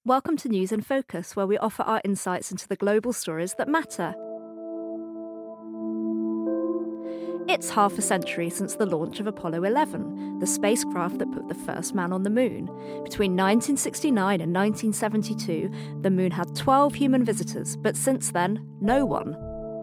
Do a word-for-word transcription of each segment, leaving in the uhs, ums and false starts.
Welcome to News in Focus, where we offer our insights into the global stories that matter. It's half a century since the launch of Apollo eleven, the spacecraft that put the first man on the moon. Between nineteen sixty-nine and nineteen seventy-two, the moon had twelve human visitors, but since then, no one.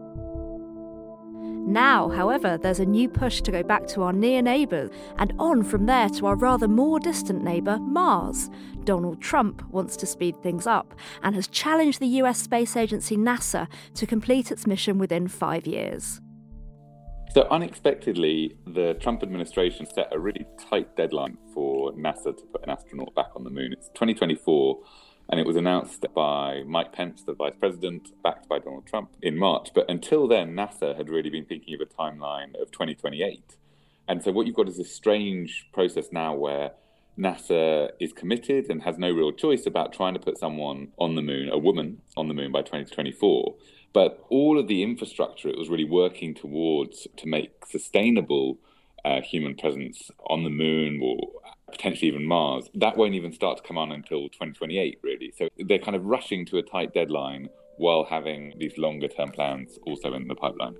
Now, however, there's a new push to go back to our near neighbour and on from there to our rather more distant neighbour, Mars. Donald Trump wants to speed things up and has challenged the U S space agency NASA to complete its mission within five years. So unexpectedly, the Trump administration set a really tight deadline for NASA to put an astronaut back on the moon. It's twenty twenty-four. And it was announced by Mike Pence, the vice president, backed by Donald Trump in March. But until then, NASA had really been thinking of a timeline of twenty twenty-eight. And so what you've got is this strange process now where NASA is committed and has no real choice about trying to put someone on the moon, a woman on the moon by twenty twenty-four. But all of the infrastructure it was really working towards to make sustainable uh, human presence on the moon or potentially even Mars, that won't even start to come on until twenty twenty-eight, really. So they're kind of rushing to a tight deadline while having these longer-term plans also in the pipeline.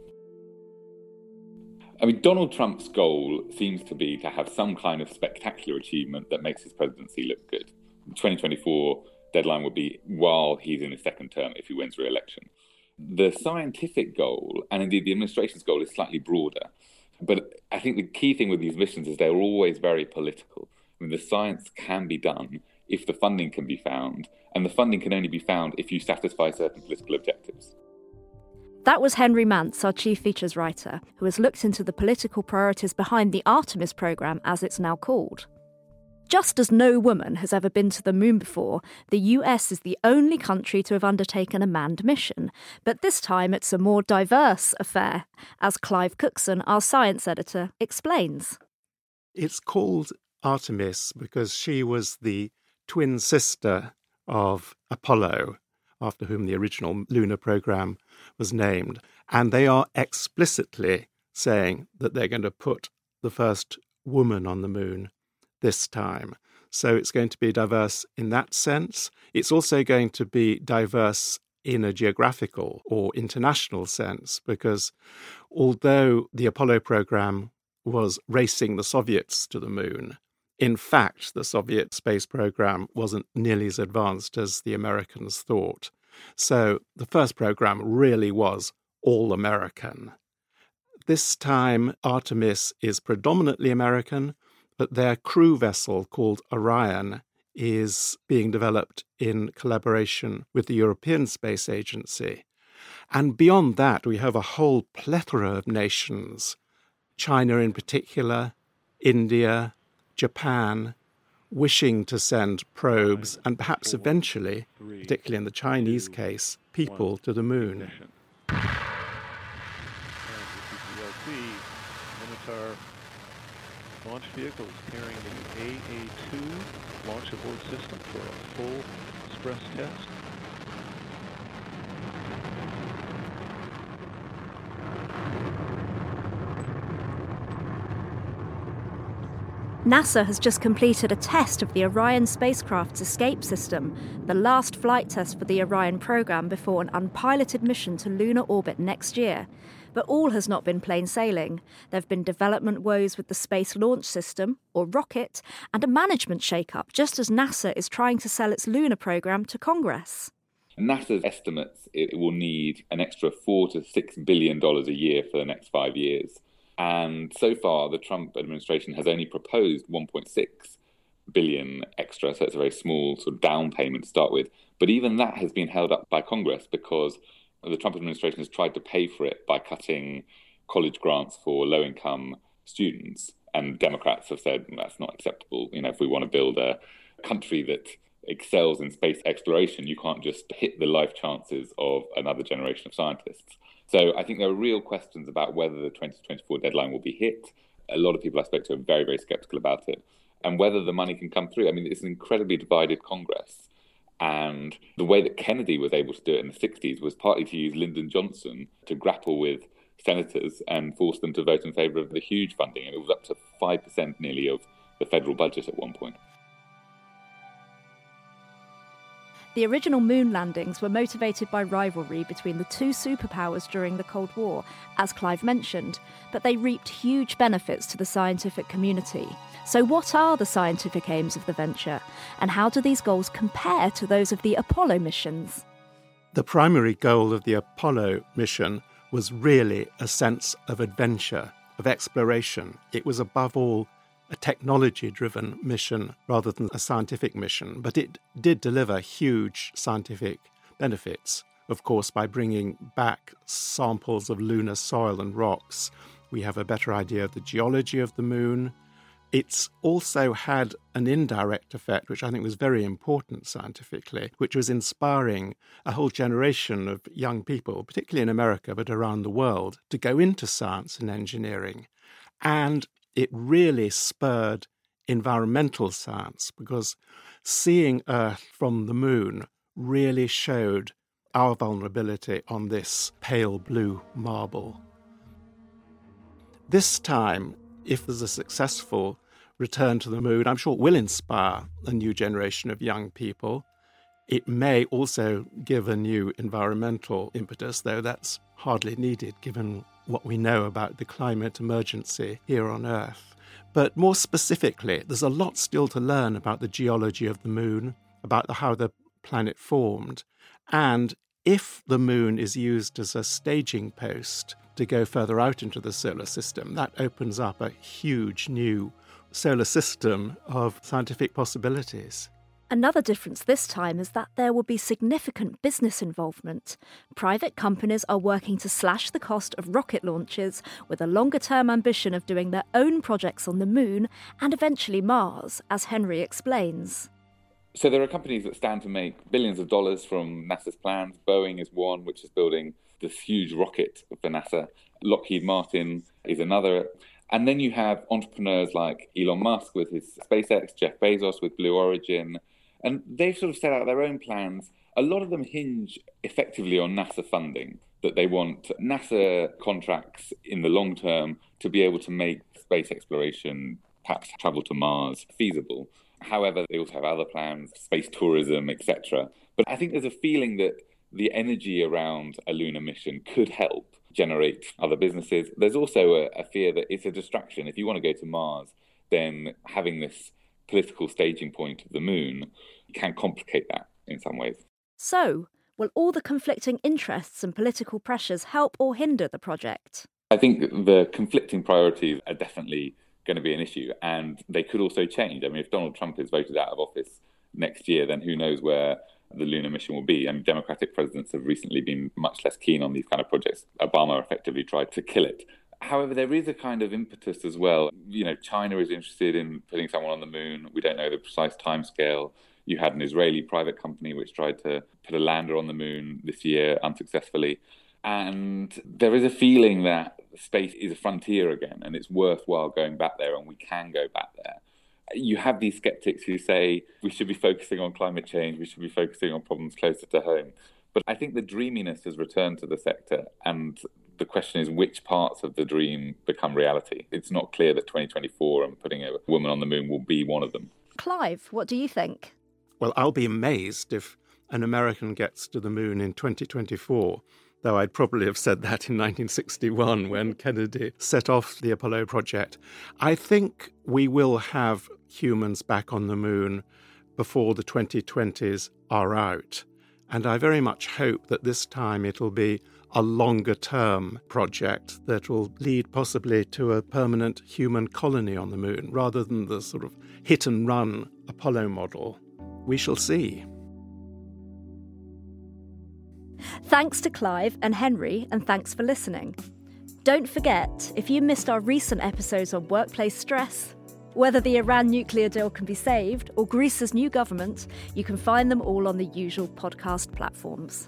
I mean, Donald Trump's goal seems to be to have some kind of spectacular achievement that makes his presidency look good. The twenty twenty-four deadline would be while he's in his second term if he wins re-election. The scientific goal, and indeed the administration's goal, is slightly broader. But I think the key thing with these missions is they're always very political. I mean, the science can be done if the funding can be found, and the funding can only be found if you satisfy certain political objectives. That was Henry Mance, our chief features writer, who has looked into the political priorities behind the Artemis programme, as it's now called. Just as no woman has ever been to the moon before, the U S is the only country to have undertaken a manned mission. But this time it's a more diverse affair, as Clive Cookson, our science editor, explains. It's called Artemis because she was the twin sister of Apollo, after whom the original lunar program was named. And they are explicitly saying that they're going to put the first woman on the moon this time. So it's going to be diverse in that sense. It's also going to be diverse in a geographical or international sense, because although the Apollo program was racing the Soviets to the moon, in fact, the Soviet space program wasn't nearly as advanced as the Americans thought. So the first program really was all American. This time, Artemis is predominantly American, but their crew vessel called Orion is being developed in collaboration with the European Space Agency. And beyond that, we have a whole plethora of nations, China in particular, India, Japan, wishing to send probes and perhaps eventually, particularly in the Chinese case, people to the moon. Minotaur launch vehicle is carrying the A A two launch abort system for a full express test. NASA has just completed a test of the Orion spacecraft's escape system, the last flight test for the Orion program before an unpiloted mission to lunar orbit next year. But all has not been plain sailing. There have been development woes with the Space Launch System, or rocket, and a management shake-up, just as NASA is trying to sell its lunar program to Congress. NASA estimates it will need an extra four to six billion dollars a year for the next five years. And so far, the Trump administration has only proposed one point six billion extra, so it's a very small sort of down payment to start with. But even that has been held up by Congress because the Trump administration has tried to pay for it by cutting college grants for low-income students. And Democrats have said that's not acceptable. You know, if we want to build a country that excels in space exploration, you can't just hit the life chances of another generation of scientists. So I think there are real questions about whether the twenty twenty-four deadline will be hit. A lot of people I spoke to are very, very skeptical about it. And whether the money can come through. I mean, it's an incredibly divided Congress. And the way that Kennedy was able to do it in the sixties was partly to use Lyndon Johnson to grapple with senators and force them to vote in favour of the huge funding. And it was up to five percent nearly of the federal budget at one point. The original moon landings were motivated by rivalry between the two superpowers during the Cold War, as Clive mentioned, but they reaped huge benefits to the scientific community. So what are the scientific aims of the venture, and how do these goals compare to those of the Apollo missions? The primary goal of the Apollo mission was really a sense of adventure, of exploration. It was above all a technology-driven mission rather than a scientific mission, but it did deliver huge scientific benefits. Of course, by bringing back samples of lunar soil and rocks, we have a better idea of the geology of the moon. It's also had an indirect effect, which I think was very important scientifically, which was inspiring a whole generation of young people, particularly in America, but around the world, to go into science and engineering. And it really spurred environmental science, because seeing Earth from the moon really showed our vulnerability on this pale blue marble. This time, if there's a successful return to the moon, I'm sure it will inspire a new generation of young people. It may also give a new environmental impetus, though that's hardly needed given what we know about the climate emergency here on Earth. But more specifically, there's a lot still to learn about the geology of the moon, about how the planet formed, and if the moon is used as a staging post to go further out into the solar system, that opens up a huge new solar system of scientific possibilities. Another difference this time is that there will be significant business involvement. Private companies are working to slash the cost of rocket launches with a longer-term ambition of doing their own projects on the moon and eventually Mars, as Henry explains. So there are companies that stand to make billions of dollars from NASA's plans. Boeing is one, which is building this huge rocket for NASA. Lockheed Martin is another. And then you have entrepreneurs like Elon Musk with his SpaceX, Jeff Bezos with Blue Origin, and they've sort of set out their own plans. A lot of them hinge effectively on NASA funding, that they want NASA contracts in the long term to be able to make space exploration, perhaps travel to Mars, feasible. However, they also have other plans, space tourism, et cetera. But I think there's a feeling that the energy around a lunar mission could help generate other businesses. There's also a, a fear that it's a distraction. If you want to go to Mars, then having this political staging point of the moon can complicate that in some ways. So, will all the conflicting interests and political pressures help or hinder the project? I think the conflicting priorities are definitely going to be an issue, and they could also change. I mean, if Donald Trump is voted out of office next year, then who knows where the lunar mission will be. I mean, Democratic presidents have recently been much less keen on these kind of projects. Obama effectively tried to kill it. However, there is a kind of impetus as well. You know, China is interested in putting someone on the moon. We don't know the precise timescale. You had an Israeli private company which tried to put a lander on the moon this year unsuccessfully. And there is a feeling that space is a frontier again, and it's worthwhile going back there, and we can go back there. You have these skeptics who say we should be focusing on climate change, we should be focusing on problems closer to home. But I think the dreaminess has returned to the sector, and the question is which parts of the dream become reality. It's not clear that twenty twenty-four and putting a woman on the moon will be one of them. Clive, what do you think? Well, I'll be amazed if an American gets to the moon in twenty twenty-four, though I'd probably have said that in nineteen sixty-one when Kennedy set off the Apollo project. I think we will have humans back on the moon before the twenty twenties are out. And I very much hope that this time it'll be a longer-term project that will lead possibly to a permanent human colony on the moon, rather than the sort of hit-and-run Apollo model. We shall see. Thanks to Clive and Henry, and thanks for listening. Don't forget, if you missed our recent episodes on workplace stress, whether the Iran nuclear deal can be saved or Greece's new government, you can find them all on the usual podcast platforms.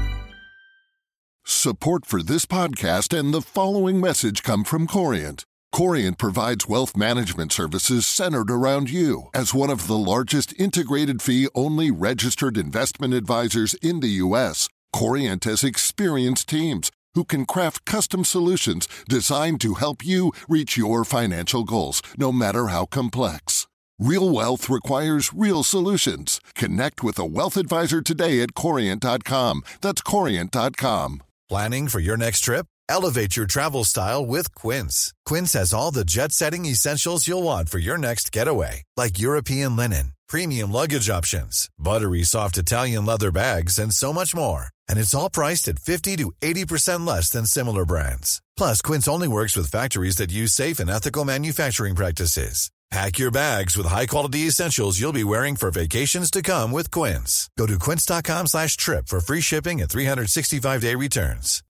Support for this podcast and the following message come from Corient. Corient provides wealth management services centered around you. As one of the largest integrated fee-only registered investment advisors in the U S, Corient has experienced teams who can craft custom solutions designed to help you reach your financial goals, no matter how complex. Real wealth requires real solutions. Connect with a wealth advisor today at Corient dot com. That's Corient dot com. Planning for your next trip? Elevate your travel style with Quince. Quince has all the jet-setting essentials you'll want for your next getaway, like European linen, premium luggage options, buttery soft Italian leather bags, and so much more. And it's all priced at fifty to eighty percent less than similar brands. Plus, Quince only works with factories that use safe and ethical manufacturing practices. Pack your bags with high-quality essentials you'll be wearing for vacations to come with Quince. Go to quince dot com slash trip for free shipping and three sixty-five day returns.